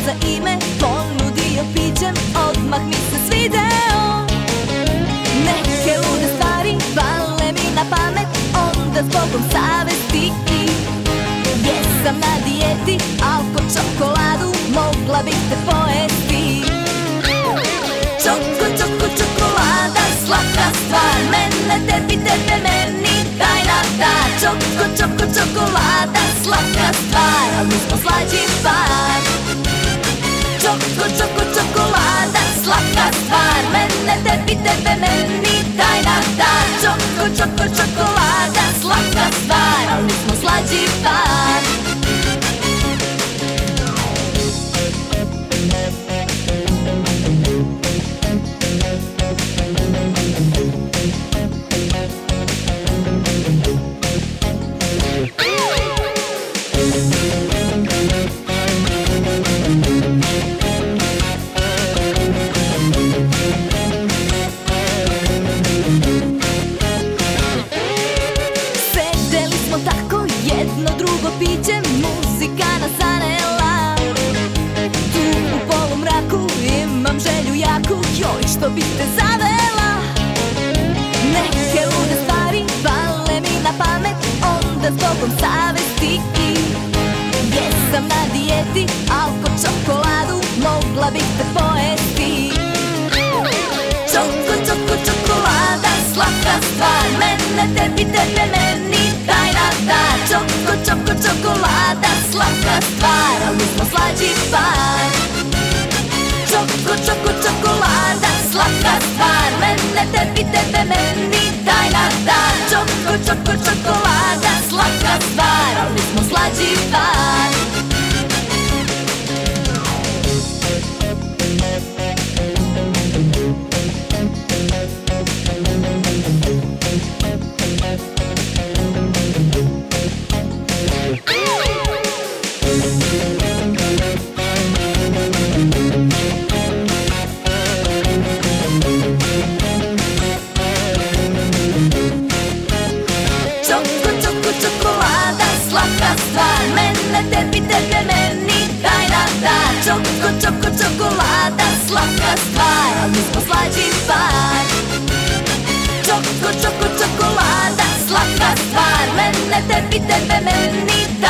za ime ponudio pićem, odmah mi se svideo. Neke lude stvari pale mi na pamet, onda zbogom savesti jesam na dijeti, alko čokoladu mogla bih te pojesti. Čokolada, slatka stvar, mene tebi, tebe meni, tajna ta. Čokolada, slatka stvar, al mi smo slađi par. Čokolada, slatka stvar, mene tebi, tebe meni, tajna ta. Čokolada, slatka stvar, al mi smo slađi par. Jedno drugo piće, muzika nas zanela. Tu u polumraku imam želju jaku, joj što bih te zavela. Neke lude stvari pale mi na pamet, onda zbogom savesti jesam na dijeti, alko čokoladu mogla bih te pojesti. Čokolada, slatka stvar, mene tebi, tebe meni, tajna ta. Čokolada, slatka stvar, al mi smo slađi par. Čokolada, slatka stvar, mene tebi, tebe meni, tajna ta. Čokolada, slatka stvar, al mi smo slađi par. Čokolada, slatka stvar, mene tebi, tebe meni, tajna ta. Čokolada, slatka stvar, al mi smo slađi par. Čokolada, slatka stvar, mene tebi, tebe meni,